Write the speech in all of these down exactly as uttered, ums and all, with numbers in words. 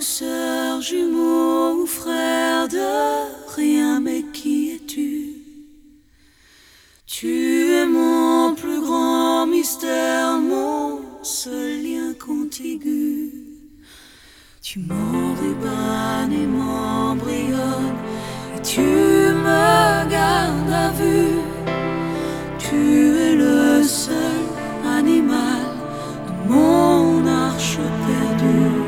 sœur, jumeau ou frère de rien, mais qui es-tu? Tu es mon plus grand mystère, mon seul lien contigu. Tu m'enrubans et m'embrayonnes, et tu me gardes à vue. Tu es le seul animal de mon arche perdue.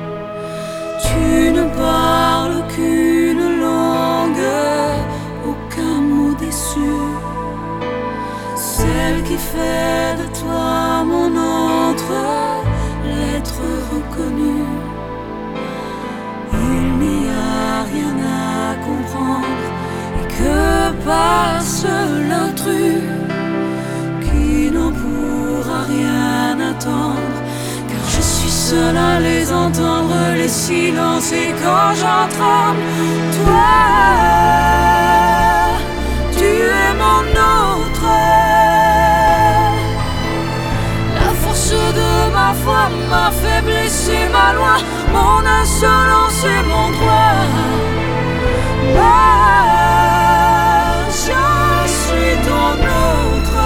Tu ne parles qu'une langue, aucun mot déçu. Celle qui fait de toi mon autre, l'être reconnu. Il n'y a rien à comprendre, et que passe l'intrus qui n'en pourra rien attendre, car je suis seul à les entendre, les silences, et quand j'en tremble, toi, tu es mon autre. La force de ma foi, ma faiblesse et ma loi, mon insolence et mon droit. Ah, je suis ton autre.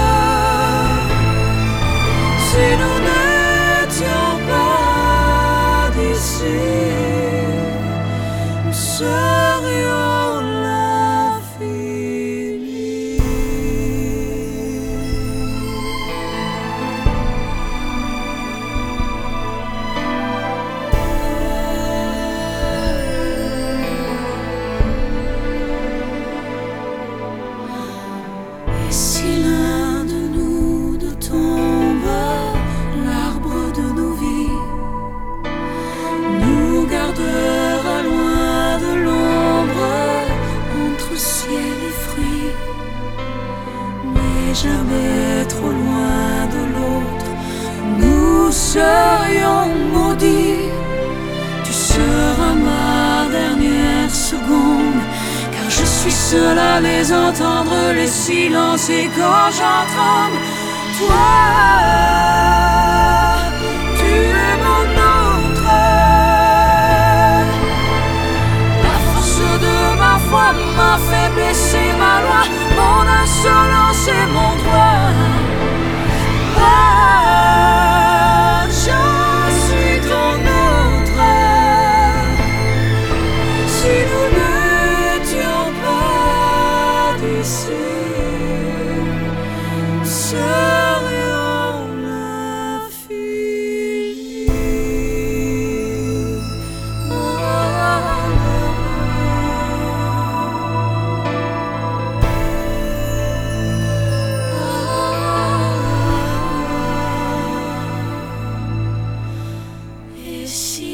Si nous n'étions pas d'ici, nous serions l'infini. Et si l'un de nous deux tombe, l'arbre de nos vies nous gardera loin de l'ombre, entre ciel et fruits, mais jamais trop loin de l'autre. Nous serions maudits. Tu seras ma dernière seconde, car je suis seul à les entendre, les silences, et quand j'en tremble, toi, tu es mon autre. La force de ma foi, ma faiblesse et ma loi, mon insolence et mon droit. Ah, je suis ton autre. Si nous n'étions pas d'ici, nous serions l'infini. Et si